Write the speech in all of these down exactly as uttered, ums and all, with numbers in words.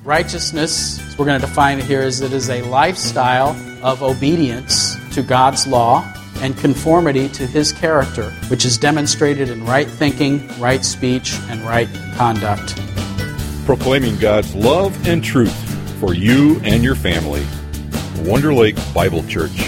Righteousness, as we're going to define it here, is it is a lifestyle of obedience to God's law and conformity to His character, which is demonstrated in right thinking, right speech, and right conduct. Proclaiming God's love and truth for you and your family. Wonder Lake Bible Church.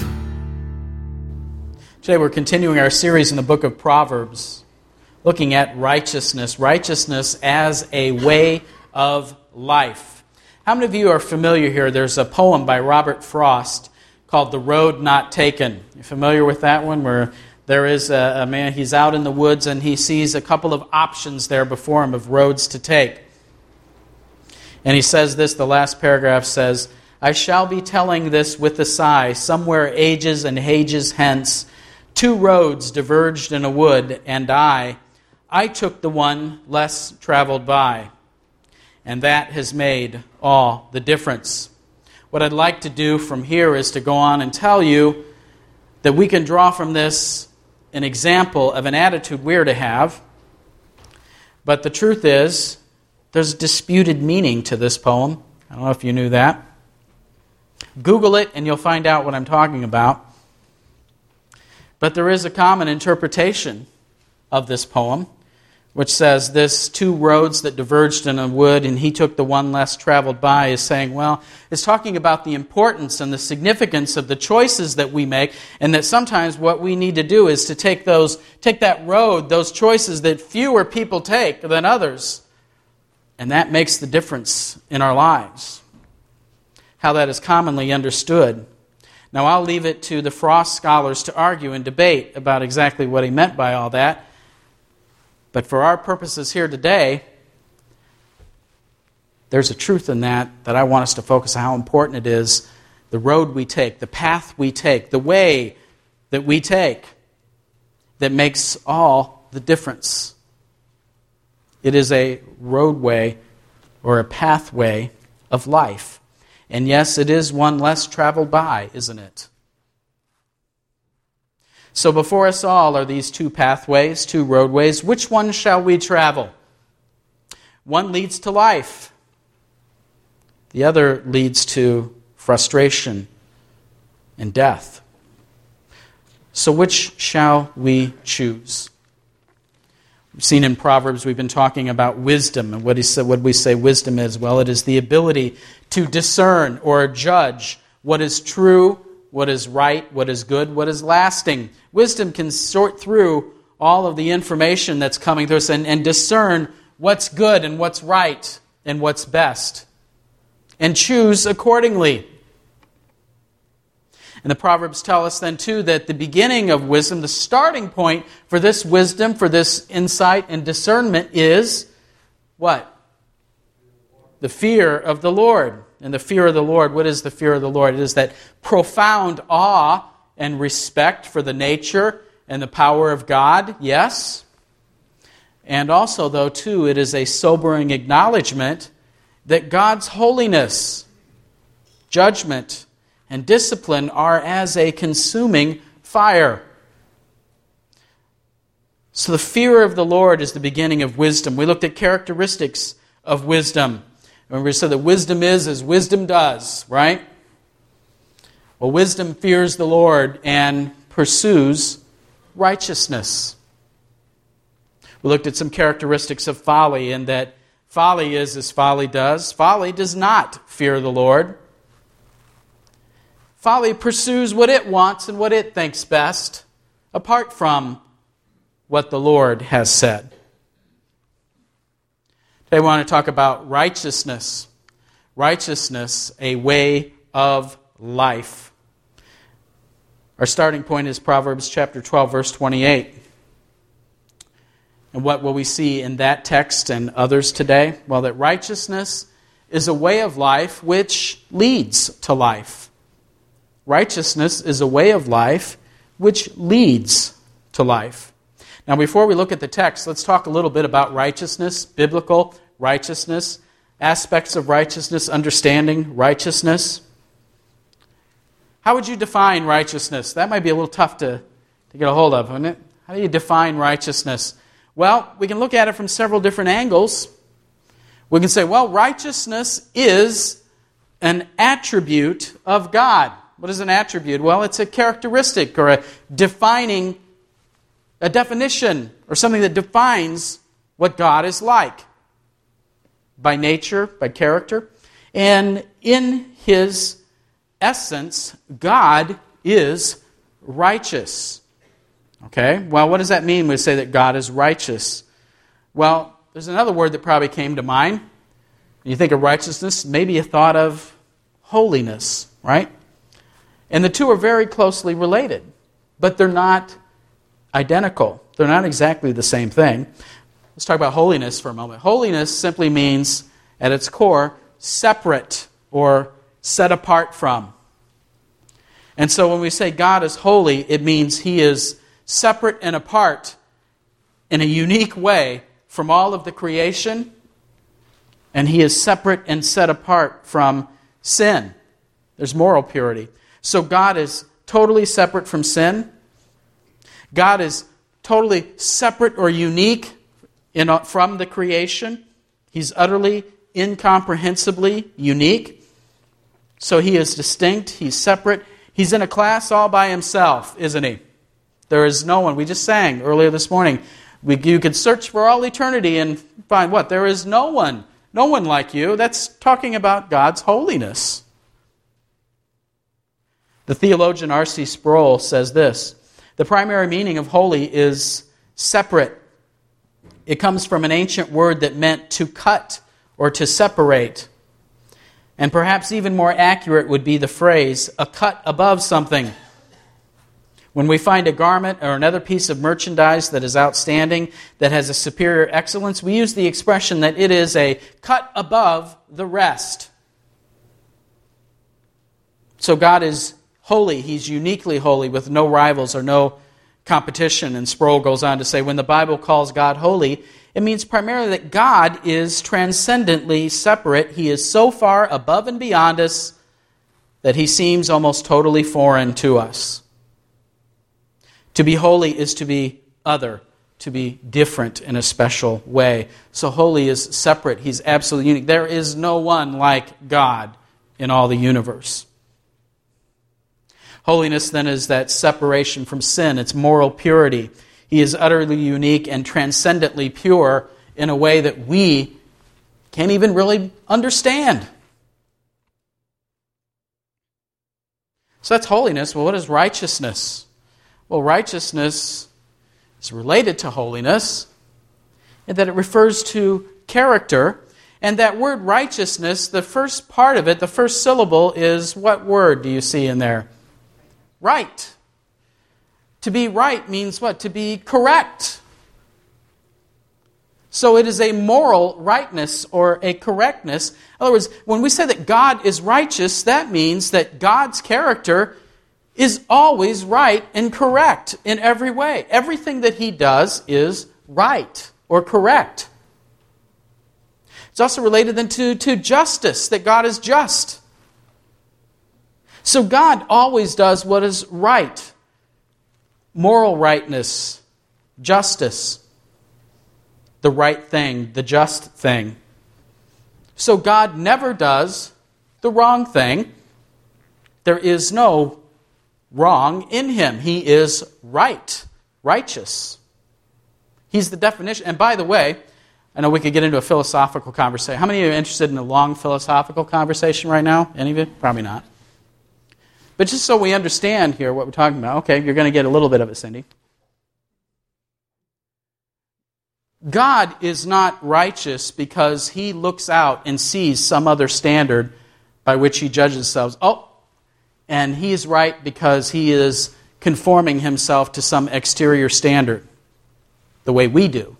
Today we're continuing our series in the book of Proverbs, looking at righteousness. Righteousness as a way of life. How many of you are familiar here? There's a poem by Robert Frost called The Road Not Taken. You familiar with that one? Where there is a, a man, he's out in the woods and he sees a couple of options there before him of roads to take. And he says this, the last paragraph says, I shall be telling this with a sigh, somewhere ages and ages hence, two roads diverged in a wood, and I, I took the one less traveled by. And that has made all the difference. What I'd like to do from here is to go on and tell you that we can draw from this an example of an attitude we're to have. But the truth is, there's disputed meaning to this poem. I don't know if you knew that. Google it and you'll find out what I'm talking about. But there is a common interpretation of this poem, which says this two roads that diverged in a wood and he took the one less traveled by, is saying, well, it's talking about the importance and the significance of the choices that we make, and that sometimes what we need to do is to take those, take that road, those choices that fewer people take than others, and that makes the difference in our lives. How that is commonly understood. Now, I'll leave it to the Frost scholars to argue and debate about exactly what he meant by all that. But for our purposes here today, there's a truth in that that I want us to focus on how important it is, the road we take, the path we take, the way that we take, that makes all the difference. It is a roadway or a pathway of life. And yes, it is one less traveled by, isn't it? So before us all are these two pathways, two roadways. Which one shall we travel? One leads to life. The other leads to frustration and death. So which shall we choose? We've seen in Proverbs, we've been talking about wisdom. And what, he said, what we say wisdom is? Well, it is the ability to discern or judge what is true, what is right, what is good, what is lasting. Wisdom can sort through all of the information that's coming through us and, and discern what's good and what's right and what's best, and choose accordingly. And the Proverbs tell us then, too, that the beginning of wisdom, the starting point for this wisdom, for this insight and discernment is what? The fear of the Lord. And the fear of the Lord, what is the fear of the Lord? It is that profound awe and respect for the nature and the power of God, yes. And also, though, too, it is a sobering acknowledgement that God's holiness, judgment, and discipline are as a consuming fire. So the fear of the Lord is the beginning of wisdom. We looked at characteristics of wisdom. Remember, we said that wisdom is as wisdom does, right? Well, wisdom fears the Lord and pursues righteousness. We looked at some characteristics of folly, and that folly is as folly does. Folly does not fear the Lord. Folly pursues what it wants and what it thinks best, apart from what the Lord has said. Today we want to talk about righteousness. Righteousness, a way of life. Our starting point is Proverbs chapter twelve, verse twenty-eight. And what will we see in that text and others today? Well, that righteousness is a way of life which leads to life. Righteousness is a way of life which leads to life. Now, before we look at the text, let's talk a little bit about righteousness, biblical righteousness, aspects of righteousness, understanding righteousness. How would you define righteousness? That might be a little tough to, to get a hold of, wouldn't it? How do you define righteousness? Well, we can look at it from several different angles. We can say, well, righteousness is an attribute of God. What is an attribute? Well, it's a characteristic or a defining, a definition or something that defines what God is like by nature, by character. And in His essence, God is righteous. Okay, well, what does that mean when we say that God is righteous? Well, there's another word that probably came to mind. When you think of righteousness, maybe you thought of holiness, right? And the two are very closely related, but they're not identical. They're not exactly the same thing. Let's talk about holiness for a moment. Holiness simply means, at its core, separate or set apart from. And so when we say God is holy, it means He is separate and apart in a unique way from all of the creation, and He is separate and set apart from sin. There's moral purity. So God is totally separate from sin. God is totally separate or unique in, from the creation. He's utterly, incomprehensibly unique. So He is distinct. He's separate. He's in a class all by Himself, isn't He? There is no one. We just sang earlier this morning. We, you could search for all eternity and find what? There is no one. No one like you. That's talking about God's holiness. The theologian R C Sproul says this: the primary meaning of holy is separate. It comes from an ancient word that meant to cut or to separate. And perhaps even more accurate would be the phrase, a cut above something. When we find a garment or another piece of merchandise that is outstanding, that has a superior excellence, we use the expression that it is a cut above the rest. So God is holy. He's uniquely holy with no rivals or no competition. And Sproul goes on to say, when the Bible calls God holy, it means primarily that God is transcendently separate. He is so far above and beyond us that He seems almost totally foreign to us. To be holy is to be other, to be different in a special way. So holy is separate. He's absolutely unique. There is no one like God in all the universe. Holiness then is that separation from sin. It's moral purity. He is utterly unique and transcendently pure in a way that we can't even really understand. So that's holiness. Well, what is righteousness? Well, righteousness is related to holiness, in that it refers to character. And that word righteousness, the first part of it, the first syllable is, what word do you see in there? Right. To be right means what? To be correct. So it is a moral rightness or a correctness. In other words, when we say that God is righteous, that means that God's character is always right and correct in every way. Everything that He does is right or correct. It's also related then to, to justice, that God is just. So God always does what is right. Moral rightness, justice, the right thing, the just thing. So God never does the wrong thing. There is no wrong in Him. He is right, righteous. He's the definition. And by the way, I know we could get into a philosophical conversation. How many of you are interested in a long philosophical conversation right now? Any of you? Probably not. But just so we understand here what we're talking about, okay, you're going to get a little bit of it, Cindy. God is not righteous because He looks out and sees some other standard by which He judges Himself. Oh, and He is right because He is conforming Himself to some exterior standard, the way we do.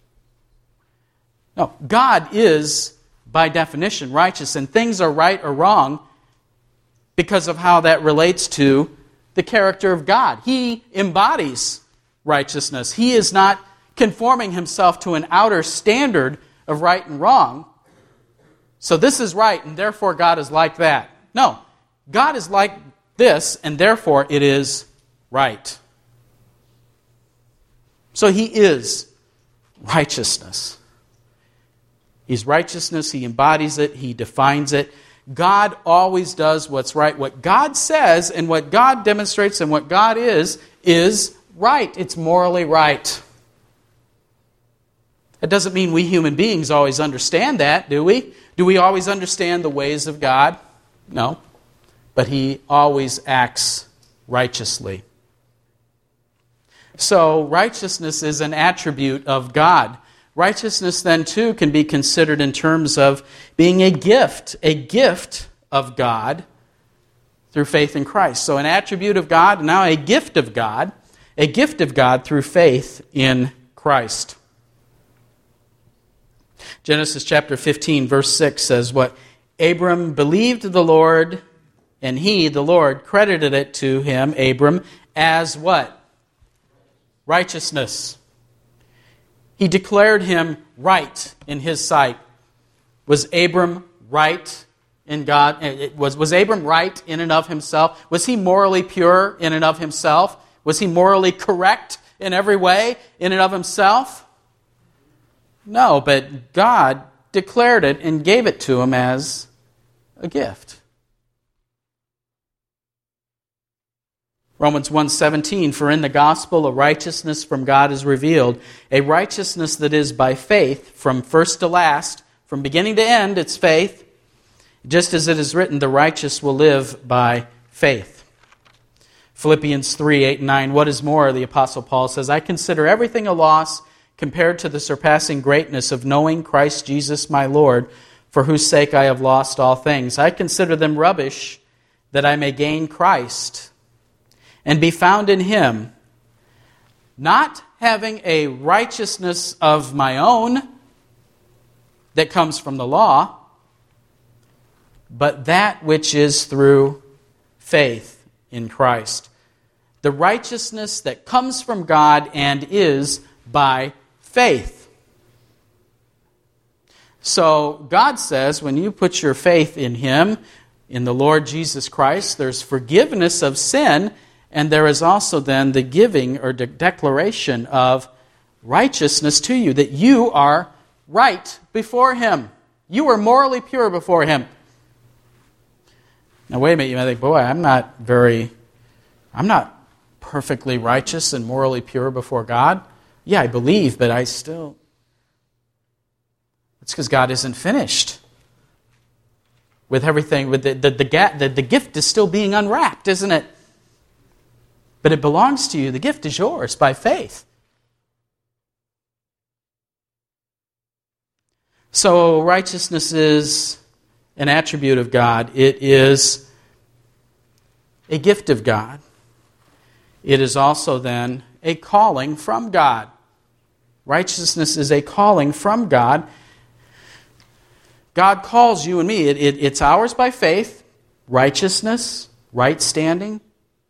No, God is, by definition, righteous, and things are right or wrong because of how that relates to the character of God. He embodies righteousness. He is not conforming Himself to an outer standard of right and wrong. So this is right, and therefore God is like that. No, God is like this, and therefore it is right. So He is righteousness. He's righteousness. He embodies it. He defines it. God always does what's right. What God says and what God demonstrates and what God is, is right. It's morally right. It doesn't mean we human beings always understand that, do we? Do we always understand the ways of God? No. But He always acts righteously. So righteousness is an attribute of God. Righteousness then too can be considered in terms of being a gift, a gift of God through faith in Christ. So an attribute of God, and now a gift of God, a gift of God through faith in Christ. Genesis chapter fifteen, verse six says what? Abram believed the Lord, and he, the Lord, credited it to him, Abram, as what? Righteousness. He declared him right in his sight. Was Abram right in God? Was, was Abram right in and of himself? Was he morally pure in and of himself? Was he morally correct in every way in and of himself? No, but God declared it and gave it to him as a gift. Romans one seventeen, for in the gospel a righteousness from God is revealed, a righteousness that is by faith, from first to last, from beginning to end, it's faith, just as it is written, the righteous will live by faith. Philippians three, eight and nine, what is more, the Apostle Paul says, I consider everything a loss compared to the surpassing greatness of knowing Christ Jesus my Lord, for whose sake I have lost all things. I consider them rubbish, that I may gain Christ and be found in Him, not having a righteousness of my own that comes from the law, but that which is through faith in Christ. The righteousness that comes from God and is by faith. So God says when you put your faith in Him, in the Lord Jesus Christ, there's forgiveness of sin. And there is also then the giving or de- declaration of righteousness to you, that you are right before Him. You are morally pure before Him. Now wait a minute, you might think, boy, I'm not very, I'm not perfectly righteous and morally pure before God. Yeah, I believe, but I still, it's because God isn't finished with everything. With the, the, the, the, the gift is still being unwrapped, isn't it? But it belongs to you. The gift is yours by faith. So righteousness is an attribute of God. It is a gift of God. It is also then a calling from God. Righteousness is a calling from God. God calls you and me. It, it, it's ours by faith. Righteousness, right standing.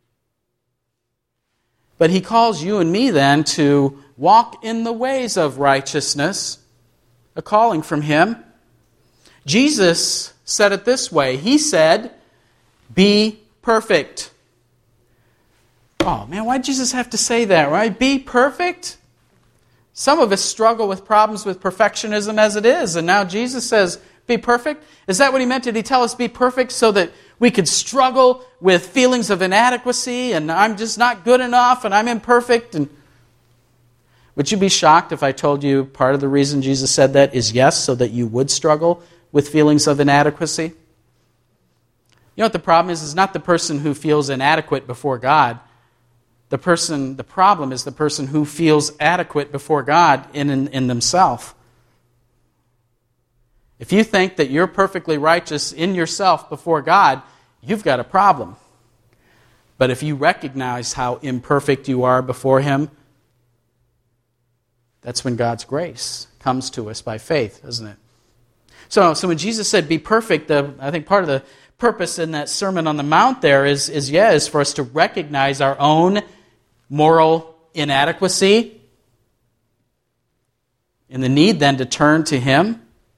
But He calls you and me then to walk in the ways of righteousness, a calling from Him. Jesus said it this way. He said, be perfect. Oh man, why did Jesus have to say that, right? Be perfect? Some of us struggle with problems with perfectionism as it is, and now Jesus says, be perfect? Is that what He meant? Did He tell us be perfect so that we could struggle with feelings of inadequacy and I'm just not good enough and I'm imperfect? And would you be shocked if I told you part of the reason Jesus said that is yes, so that you would struggle with feelings of inadequacy? You know what the problem is? It's not the person who feels inadequate before God. The person, the problem is the person who feels adequate before God in, in, in themselves. If you think that you're perfectly righteous in yourself before God, you've got a problem. But if you recognize how imperfect you are before Him, that's when God's grace comes to us by faith, isn't it? So, so when Jesus said, be perfect, the, I think part of the purpose in that Sermon on the Mount there is, is, yeah, is for us to recognize our own moral inadequacy and the need then to turn to Him.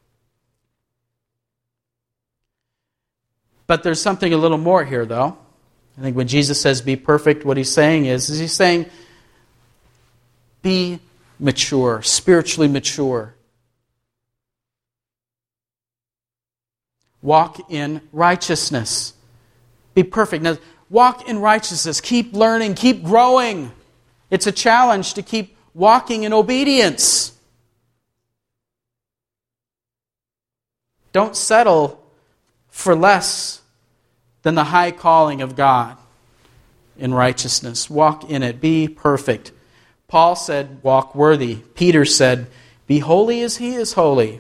But there's something a little more here, though. I think when Jesus says be perfect, what He's saying is, is He's saying be mature, spiritually mature. walk in righteousness. Be perfect. Now, walk in righteousness. Keep learning. Keep growing. It's a challenge to keep walking in obedience. Don't settle for less than the high calling of God in righteousness. Walk in it. Be perfect. Paul said, walk worthy. Peter said, be holy as he is holy.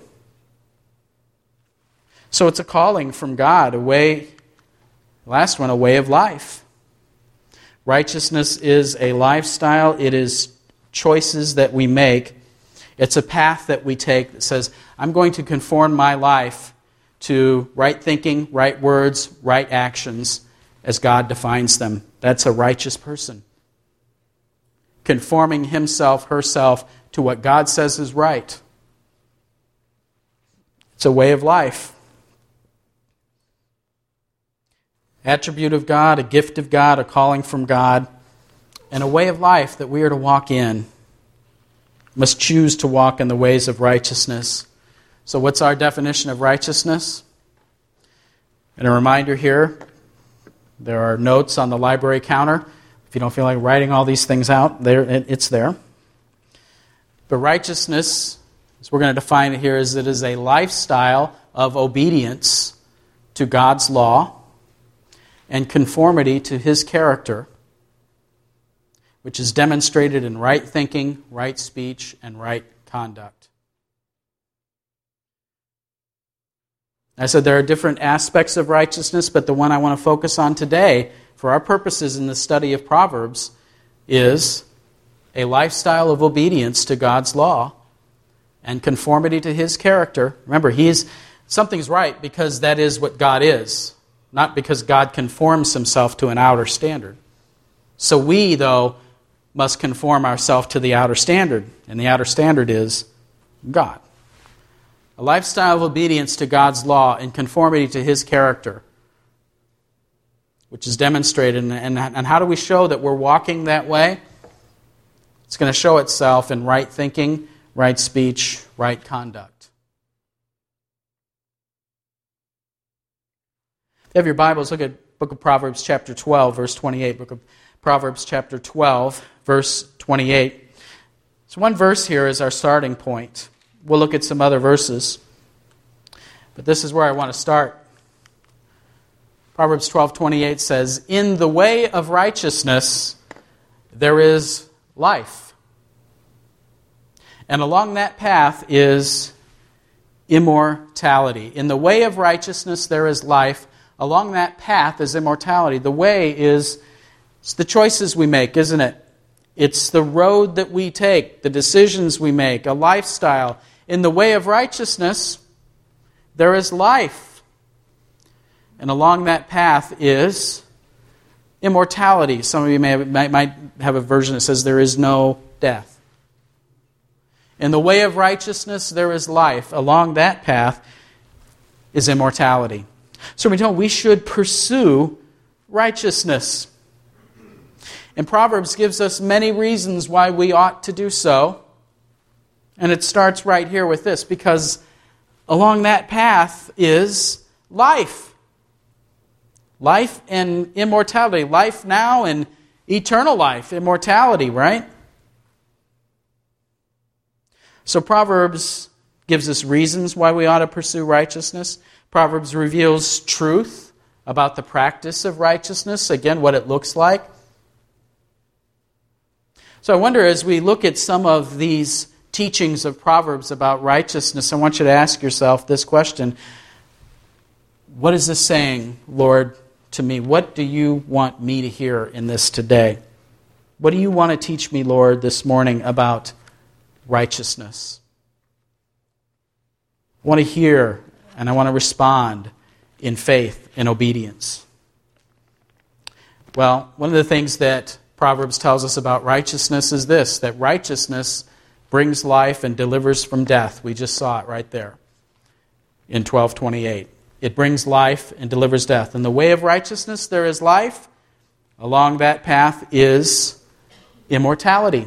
So it's a calling from God, a way, last one, a way of life. Righteousness is a lifestyle. It is choices that we make. It's a path that we take that says, I'm going to conform my life to right thinking, right words, right actions as God defines them. That's a righteous person. Conforming himself, herself to what God says is right. It's a way of life. Attribute of God, a gift of God, a calling from God, and a way of life that we are to walk in. Must choose to walk in the ways of righteousness. So what's our definition of righteousness? And a reminder here, there are notes on the library counter. If you don't feel like writing all these things out, there it's there. But righteousness, as we're going to define it here, is it is a lifestyle of obedience to God's law and conformity to His character, which is demonstrated in right thinking, right speech, and right conduct. I said there are different aspects of righteousness, but the one I want to focus on today, for our purposes in the study of Proverbs, is a lifestyle of obedience to God's law and conformity to His character. Remember, He's something's right because that is what God is, not because God conforms Himself to an outer standard. So we, though, must conform ourselves to the outer standard, and the outer standard is God. A lifestyle of obedience to God's law and conformity to His character, which is demonstrated. And, and how do we show that we're walking that way? It's going to show itself in right thinking, right speech, right conduct. If you have your Bibles, look at Book of Proverbs chapter twelve, verse twenty-eight. Book of Proverbs chapter twelve, verse twenty-eight. So one verse here is our starting point. We'll look at some other verses, but this is where I want to start. Proverbs twelve twenty-eight says, "In the way of righteousness there is life, and along that path is immortality." In the way of righteousness there is life, along that path is immortality. The way is it's the choices we make, isn't it? It's the road that we take, the decisions we make, a lifestyle. In the way of righteousness, there is life. And along that path is immortality. Some of you may have, might, might have a version that says there is no death. In the way of righteousness, there is life. Along that path is immortality. So we know we should pursue righteousness. And Proverbs gives us many reasons why we ought to do so. And it starts right here with this, because along that path is life. Life and immortality. Life now and eternal life. Immortality, right? So Proverbs gives us reasons why we ought to pursue righteousness. Proverbs reveals truth about the practice of righteousness. Again, what it looks like. So I wonder, as we look at some of these teachings of Proverbs about righteousness, I want you to ask yourself this question. What is this saying, Lord, to me? What do you want me to hear in this today? What do you want to teach me, Lord, this morning about righteousness? I want to hear and I want to respond in faith and obedience. Well, one of the things that Proverbs tells us about righteousness is this, that righteousness brings life and delivers from death. We just saw it right there in twelve twenty-eight. It brings life and delivers death. In the way of righteousness there is life. Along that path is immortality.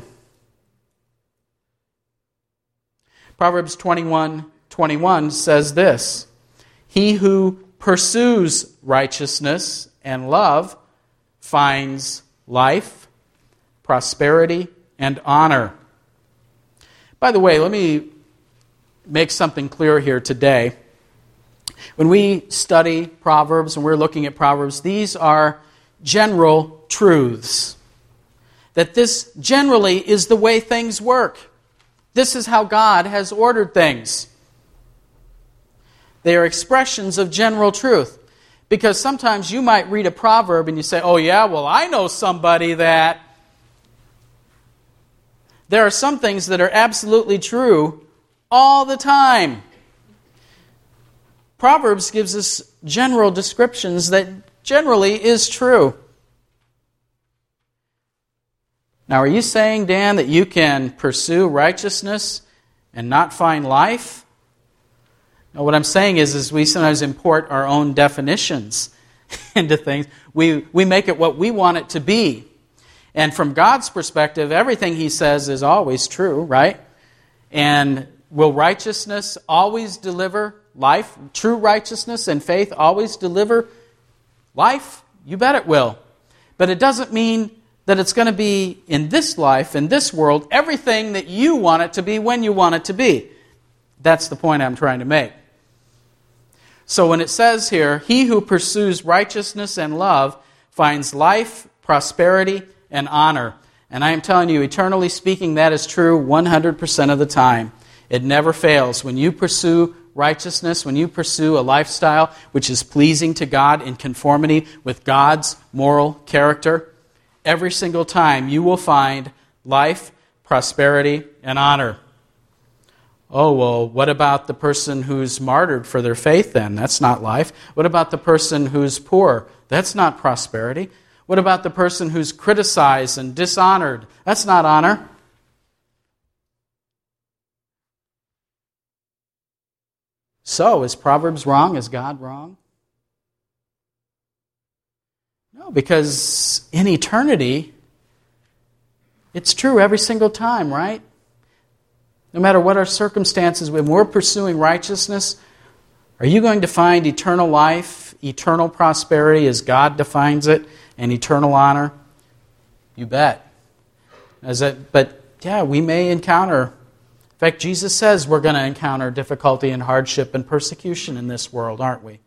Proverbs twenty-one twenty-one says this, "He who pursues righteousness and love finds life, prosperity, and honor. By the way, let me make something clear here today. When we study Proverbs and we're looking at Proverbs, these are general truths. That this generally is the way things work. This is how God has ordered things. They are expressions of general truth. Because sometimes you might read a proverb and you say, oh yeah, well I know somebody that... There are some things that are absolutely true all the time. Proverbs gives us general descriptions that generally is true. Now, are you saying, Dan, that you can pursue righteousness and not find life? No, what I'm saying is, is we sometimes import our own definitions into things. We, we make it what we want it to be. And from God's perspective, everything He says is always true, right? And will righteousness always deliver life? True righteousness and faith always deliver life? You bet it will. But it doesn't mean that it's going to be in this life, in this world, everything that you want it to be when you want it to be. That's the point I'm trying to make. So when it says here, he who pursues righteousness and love finds life, prosperity, and honor. And I am telling you, eternally speaking, that is true one hundred percent of the time. It never fails. When you pursue righteousness, when you pursue a lifestyle which is pleasing to God in conformity with God's moral character, every single time you will find life, prosperity, and honor. Oh, well, what about the person who's martyred for their faith then? That's not life. What about the person who's poor? That's not prosperity. What about the person who's criticized and dishonored? That's not honor. So, is Proverbs wrong? Is God wrong? No, because in eternity, it's true every single time, right? No matter what our circumstances, when we're pursuing righteousness, are you going to find eternal life, eternal prosperity as God defines it, and eternal honor? You bet. As it, but yeah, we may encounter, in fact, Jesus says we're going to encounter difficulty and hardship and persecution in this world, aren't we?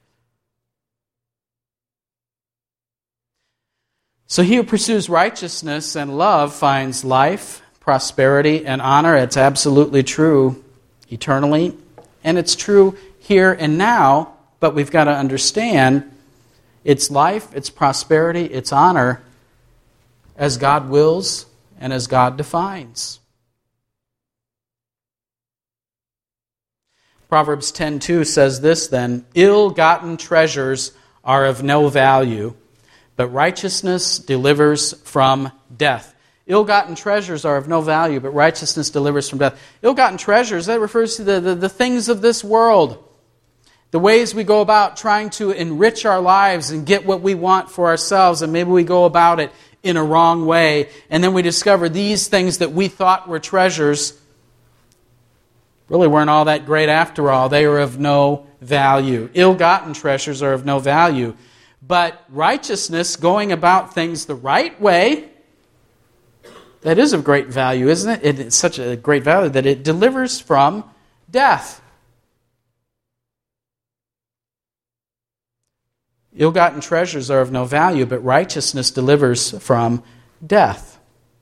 So he who pursues righteousness and love finds life, prosperity, and honor. It's absolutely true eternally, and it's true here and now, but we've got to understand it's life, it's prosperity, it's honor as God wills and as God defines. Proverbs ten two says this then, ill-gotten treasures are of no value, but righteousness delivers from death. Ill-gotten treasures are of no value, but righteousness delivers from death. Ill-gotten treasures, that refers to the, the, the things of this world. The ways we go about trying to enrich our lives and get what we want for ourselves, and maybe we go about it in a wrong way, and then we discover these things that we thought were treasures really weren't all that great after all. They were of no value. Ill-gotten treasures are of no value. But righteousness, going about things the right way, that is of great value, isn't it? It's such a great value that it delivers from death. Ill-gotten treasures are of no value, but righteousness delivers from death.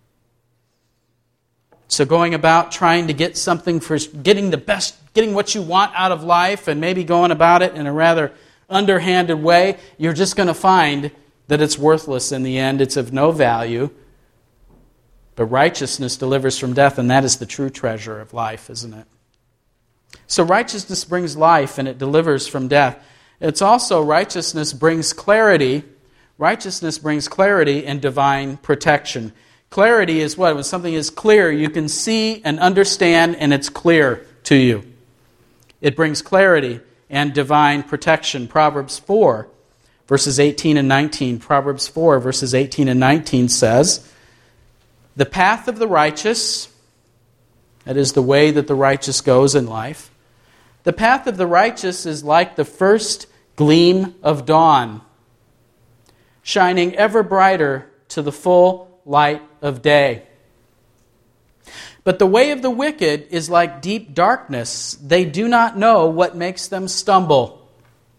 So going about trying to get something for getting the best, getting what you want out of life, and maybe going about it in a rather underhanded way, you're just going to find that it's worthless in the end. It's of no value. But righteousness delivers from death, and that is the true treasure of life, isn't it? So righteousness brings life, and it delivers from death. It's also righteousness brings clarity. Righteousness brings clarity and divine protection. Clarity is what? When something is clear, you can see and understand, and it's clear to you. It brings clarity and divine protection. Proverbs four, verses eighteen and nineteen. Proverbs four, verses eighteen and nineteen says, the path of the righteous, that is the way that the righteous goes in life, the path of the righteous is like the first gleam of dawn, shining ever brighter to the full light of day. But the way of the wicked is like deep darkness. They do not know what makes them stumble.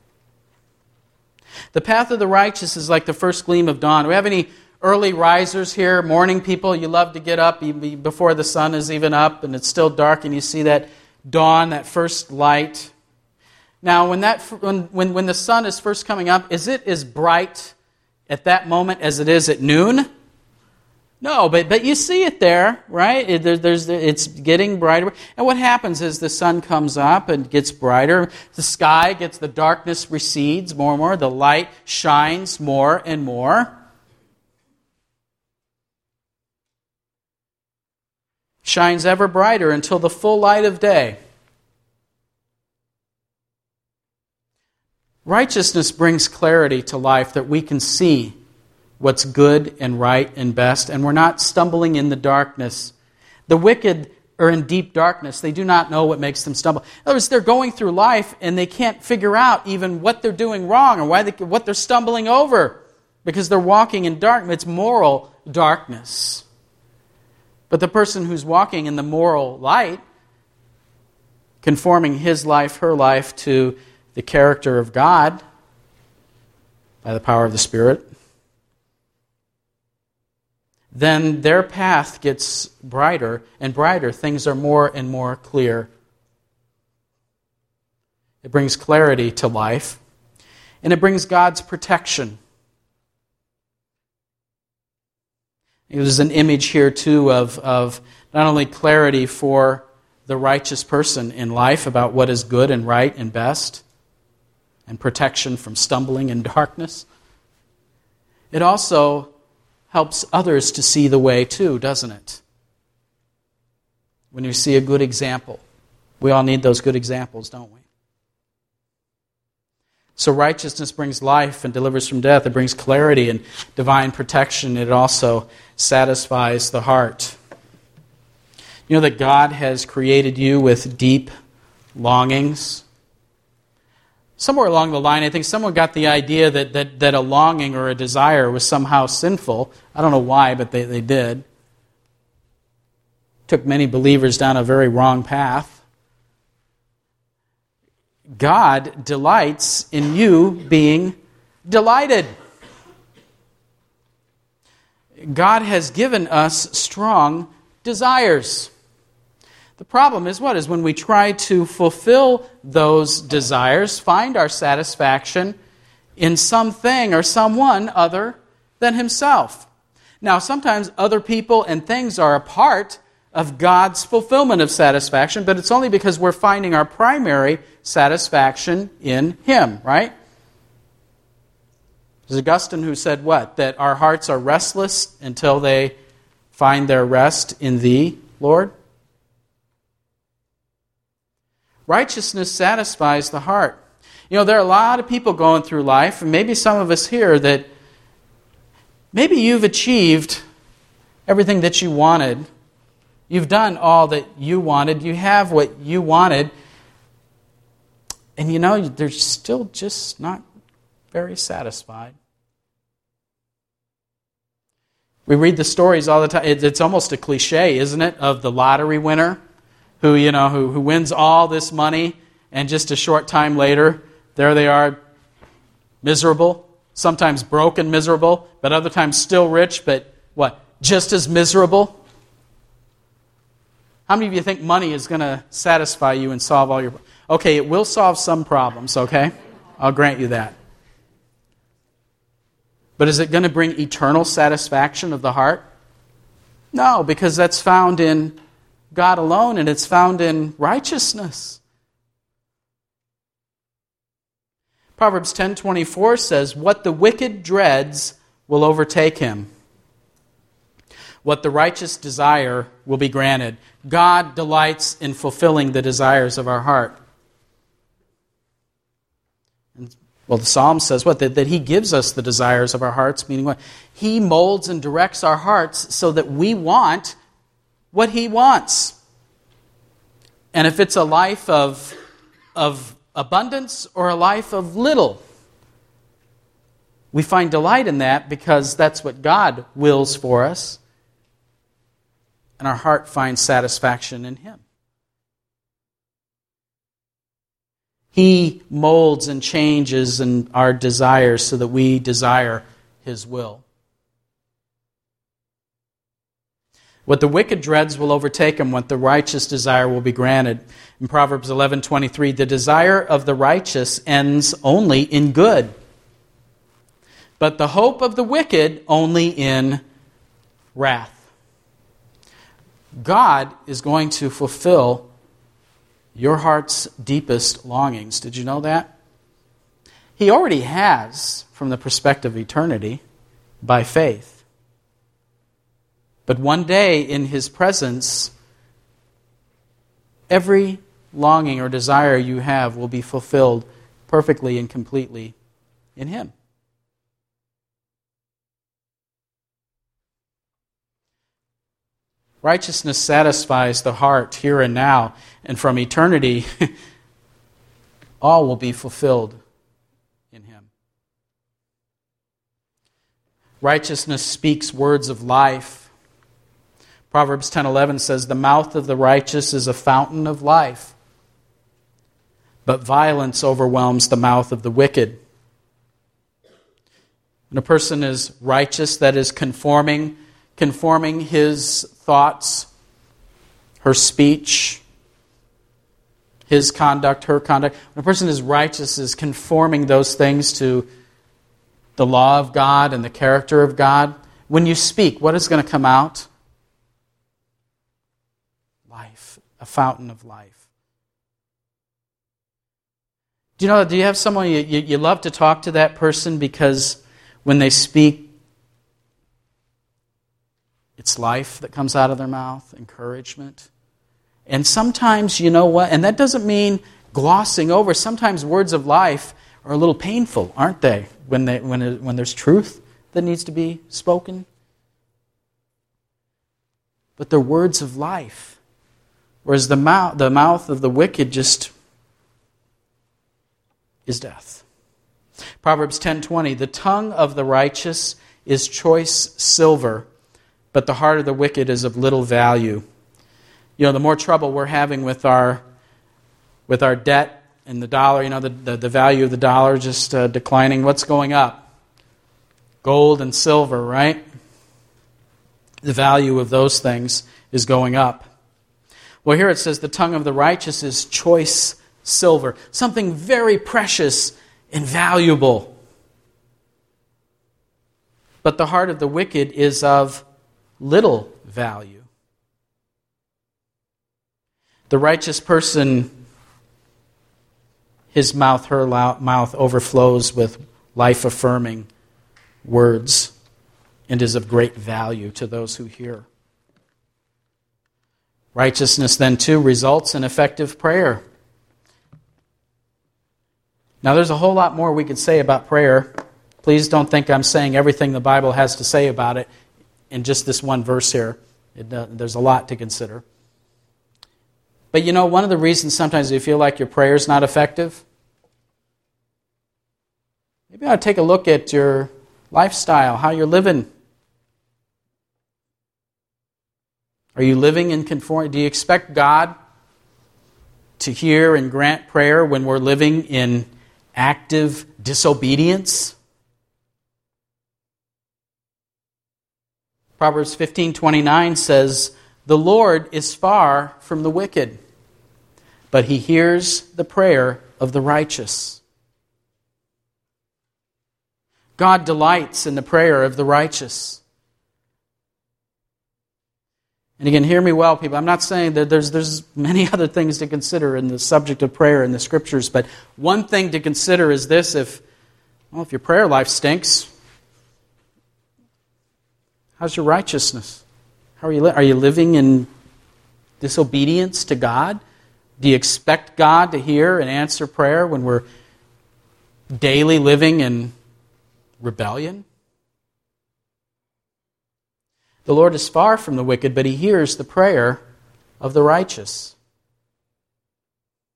The path of the righteous is like the first gleam of dawn. Do we have any early risers here, morning people? You love to get up before the sun is even up and it's still dark and you see that dawn, that first light. Now, when that when when, when the sun is first coming up, is it as bright at that moment as it is at noon? No, but but you see it there, right? It, there, there's it's getting brighter. And what happens is the sun comes up and gets brighter. The sky gets, the darkness recedes more and more. The light shines more and more. Shines ever brighter until the full light of day. Righteousness brings clarity to life that we can see what's good and right and best, and we're not stumbling in the darkness. The wicked are in deep darkness. They do not know what makes them stumble. In other words, they're going through life and they can't figure out even what they're doing wrong or why they, what they're stumbling over because they're walking in darkness. It's moral darkness. But the person who's walking in the moral light, conforming his life, her life to the character of God by the power of the Spirit, then their path gets brighter and brighter. Things are more and more clear. It brings clarity to life, and it brings God's protection. There's an image here, too, of, of not only clarity for the righteous person in life about what is good and right and best, and protection from stumbling in darkness. It also helps others to see the way, too, doesn't it? When you see a good example. We all need those good examples, don't we? So righteousness brings life and delivers from death. It brings clarity and divine protection. It also satisfies the heart. You know that God has created you with deep longings? Somewhere along the line, I think someone got the idea that, that, that a longing or a desire was somehow sinful. I don't know why, but they, they did. Took many believers down a very wrong path. God delights in you being delighted. God has given us strong desires. The problem is what? Is when we try to fulfill those desires, find our satisfaction in something or someone other than Himself. Now, sometimes other people and things are a part of God's fulfillment of satisfaction, but it's only because we're finding our primary satisfaction in Him, right? It was Augustine who said what? That our hearts are restless until they find their rest in Thee, Lord. Righteousness satisfies the heart. You know, there are a lot of people going through life, and maybe some of us here, that maybe you've achieved everything that you wanted. You've done all that you wanted. You have what you wanted. And you know, they're still just not very satisfied. We read the stories all the time. It's almost a cliche, isn't it, of the lottery winner who, you know, who, who wins all this money, and just a short time later, there they are, miserable, sometimes broke and miserable, but other times still rich, but what, just as miserable? How many of you think money is going to satisfy you and solve all your problems? Okay, it will solve some problems, okay? I'll grant you that. But is it going to bring eternal satisfaction of the heart? No, because that's found in God alone, and it's found in righteousness. Proverbs ten twenty-four says, "What the wicked dreads will overtake him. What the righteous desire will be granted." God delights in fulfilling the desires of our heart. And, well, the Psalm says what? That, that He gives us the desires of our hearts, meaning what? He molds and directs our hearts so that we want what He wants. And if it's a life of, of abundance or a life of little, We find delight in that because that's what God wills for us, and our heart finds satisfaction in Him. He molds and changes in our desires so that we desire His will. What the wicked dreads will overtake him, what the righteous desire will be granted. In Proverbs eleven twenty-three, the desire of the righteous ends only in good, but the hope of the wicked only in wrath. God is going to fulfill your heart's deepest longings. Did you know that? He already has, from the perspective of eternity, by faith. But one day in His presence, every longing or desire you have will be fulfilled perfectly and completely in Him. Righteousness satisfies the heart here and now, and from eternity, all will be fulfilled in Him. Righteousness speaks words of life. Proverbs ten eleven says, the mouth of the righteous is a fountain of life, but violence overwhelms the mouth of the wicked. When a person is righteous, that is conforming, conforming his thoughts, her speech, his conduct, her conduct. When a person is righteous, is conforming those things to the law of God and the character of God. When you speak, what is going to come out? Life, a fountain of life. Do you know, do you have someone you, you, you love to talk to that person because when they speak, it's life that comes out of their mouth, encouragement. And sometimes, you know what, and that doesn't mean glossing over. Sometimes words of life are a little painful, aren't they, when they when it, when there's truth that needs to be spoken? But they're words of life. Whereas the mouth, the mouth of the wicked just is death. Proverbs ten twenty, the tongue of the righteous is choice silver, but the heart of the wicked is of little value. You know, the more trouble we're having with our with our debt and the dollar, you know, the, the, the value of the dollar just uh, declining. What's going up? Gold and silver, right? The value of those things is going up. Well, here it says the tongue of the righteous is choice silver, something very precious and valuable. But the heart of the wicked is of little value. The righteous person, his mouth, her mouth overflows with life-affirming words and is of great value to those who hear. Righteousness then, too, results in effective prayer. Now, there's a whole lot more we could say about prayer. Please don't think I'm saying everything the Bible has to say about it in just this one verse here. It, uh, there's a lot to consider. But you know, one of the reasons sometimes you feel like your prayer is not effective, maybe you ought to take a look at your lifestyle, how you're living. Are you living in conformity? Do you expect God to hear and grant prayer when we're living in active disobedience? Proverbs fifteen twenty-nine says, the Lord is far from the wicked, but He hears the prayer of the righteous. God delights in the prayer of the righteous. And again, hear me well, people. I'm not saying that there's there's many other things to consider in the subject of prayer in the Scriptures, but one thing to consider is this: if well, if your prayer life stinks, how's your righteousness? How are you? Li- are you living in disobedience to God? Do you expect God to hear and answer prayer when we're daily living in rebellion? The Lord is far from the wicked, but He hears the prayer of the righteous.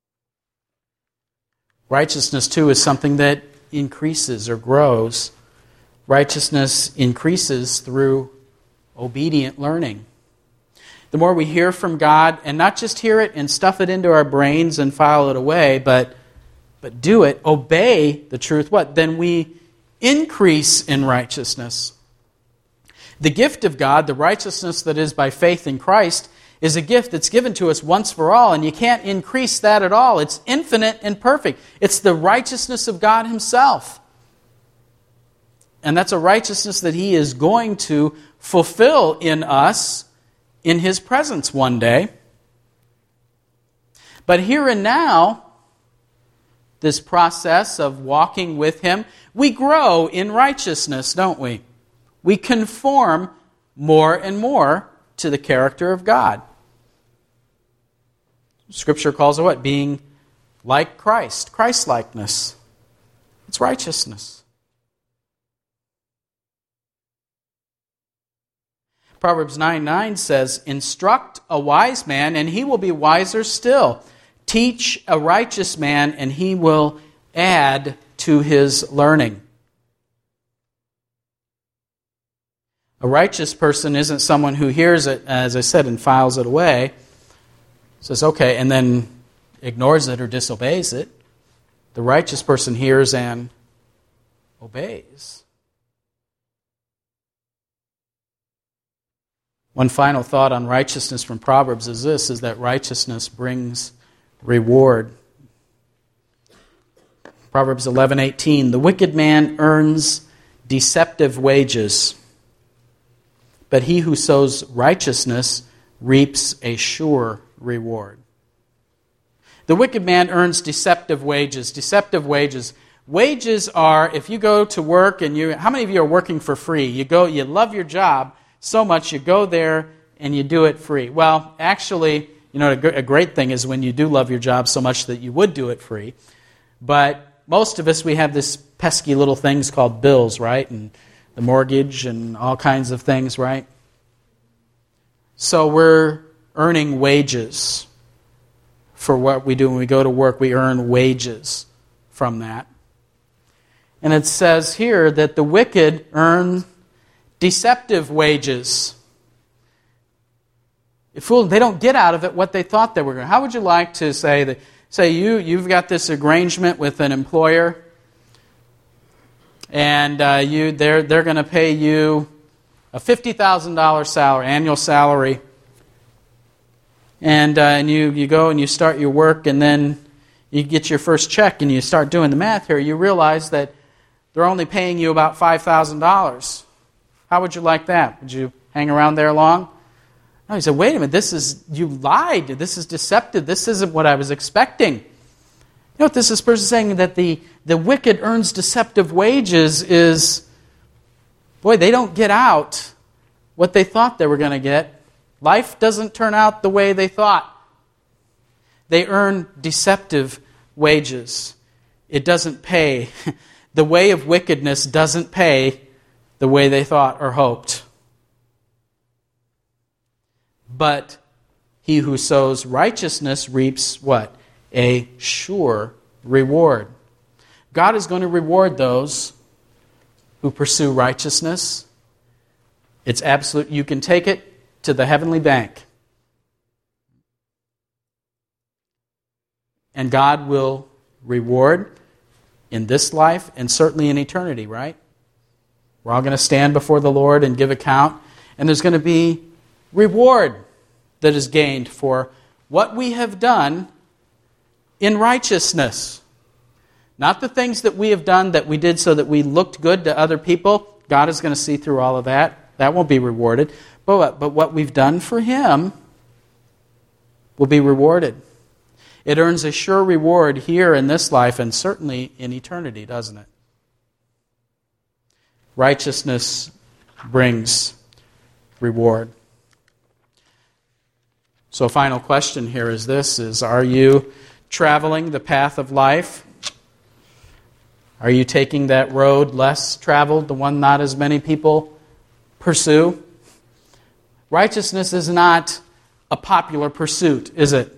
Righteousness, too, is something that increases or grows Righteousness increases through obedient learning. The more we hear from God, and not just hear it and stuff it into our brains and file it away, but, but do it, obey the truth, what? Then we increase in righteousness. The gift of God, the righteousness that is by faith in Christ, is a gift that's given to us once for all, and you can't increase that at all. It's infinite and perfect. It's the righteousness of God Himself. And that's a righteousness that He is going to fulfill in us in His presence one day. But here and now, this process of walking with Him, we grow in righteousness, don't we? We conform more and more to the character of God. Scripture calls it what? Being like Christ. Christ-likeness. It's righteousness. Proverbs nine nine says, "Instruct a wise man, and he will be wiser still. Teach a righteous man, and he will add to his learning." A righteous person isn't someone who hears it, as I said, and files it away, says, okay, and then ignores it or disobeys it. The righteous person hears and obeys. One final thought on righteousness from Proverbs is this, is that righteousness brings reward. Proverbs eleven eighteen, "The wicked man earns deceptive wages, but he who sows righteousness reaps a sure reward." The wicked man earns deceptive wages. Deceptive wages. Wages are, if you go to work and you, how many of you are working for free? You go, you love your job so much, you go there and you do it free. Well, actually, you know, a great thing is when you do love your job so much that you would do it free. But most of us, we have this pesky little things called bills, right? And the mortgage and all kinds of things, right? So we're earning wages for what we do when we go to work. We earn wages from that. And it says here that the wicked earn deceptive wages. Fool, they don't get out of it what they thought they were going to. How would you like to say that? Say you you've got this arrangement with an employer, and uh, you they're they're going to pay you a fifty thousand dollar salary, annual salary, and uh, and you you go and you start your work, and then you get your first check, and you start doing the math here. You realize that they're only paying you about five thousand dollars. How would you like that? Would you hang around there long? No, he said, wait a minute, this is, you lied. This is deceptive. This isn't what I was expecting. You know what this is person saying? That the, the wicked earns deceptive wages is, boy, they don't get out what they thought they were going to get. Life doesn't turn out the way they thought. They earn deceptive wages. It doesn't pay. The way of wickedness doesn't pay the way they thought or hoped. But he who sows righteousness reaps what? A sure reward. God is going to reward those who pursue righteousness. It's absolute. You can take it to the heavenly bank. And God will reward in this life and certainly in eternity, right? We're all going to stand before the Lord and give account. And there's going to be reward that is gained for what we have done in righteousness. Not the things that we have done that we did so that we looked good to other people. God is going to see through all of that. That won't be rewarded. But what, but what we've done for Him will be rewarded. It earns a sure reward here in this life and certainly in eternity, doesn't it? Righteousness brings reward. So a final question here is this, is are you traveling the path of life? Are you taking that road less traveled, the one not as many people pursue? Righteousness is not a popular pursuit, is it?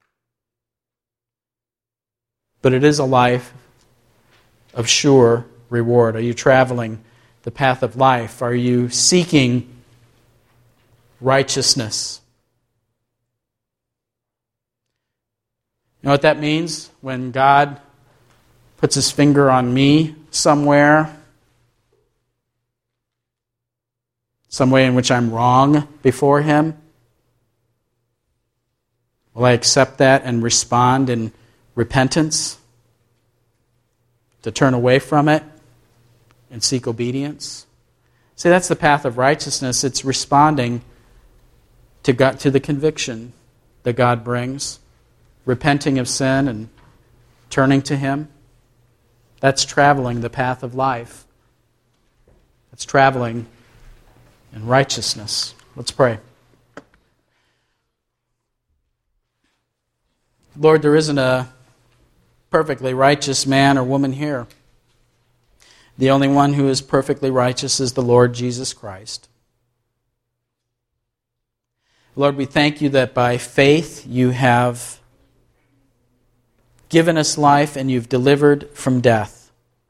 But it is a life of sure reward? Are you traveling the path of life? Are you seeking righteousness? You know what that means? When God puts His finger on me somewhere, some way in which I'm wrong before Him, will I accept that and respond in repentance? To turn away from it and seek obedience? See, that's the path of righteousness. It's responding to God, to the conviction that God brings, repenting of sin and turning to Him. That's traveling the path of life. That's traveling in righteousness. Let's pray. Lord, there isn't a perfectly righteous man or woman here. The only one who is perfectly righteous is the Lord Jesus Christ. Lord, we thank You that by faith You have given us life and You've delivered from death.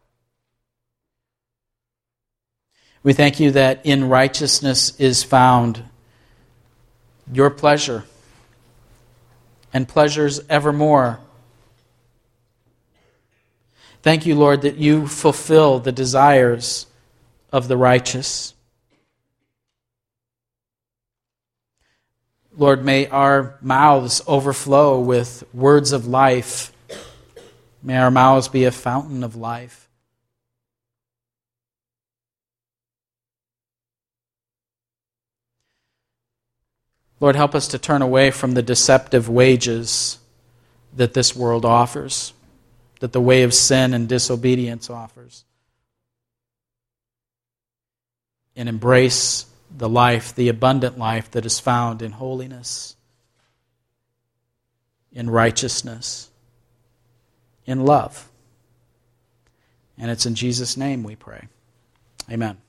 We thank You that in righteousness is found Your pleasure and pleasures evermore. Thank You, Lord, that You fulfill the desires of the righteous. Lord, may our mouths overflow with words of life. May our mouths be a fountain of life. Lord, help us to turn away from the deceptive wages that this world offers, that the way of sin and disobedience offers, and embrace the life, the abundant life that is found in holiness, in righteousness, in love. And it's in Jesus' name we pray. Amen.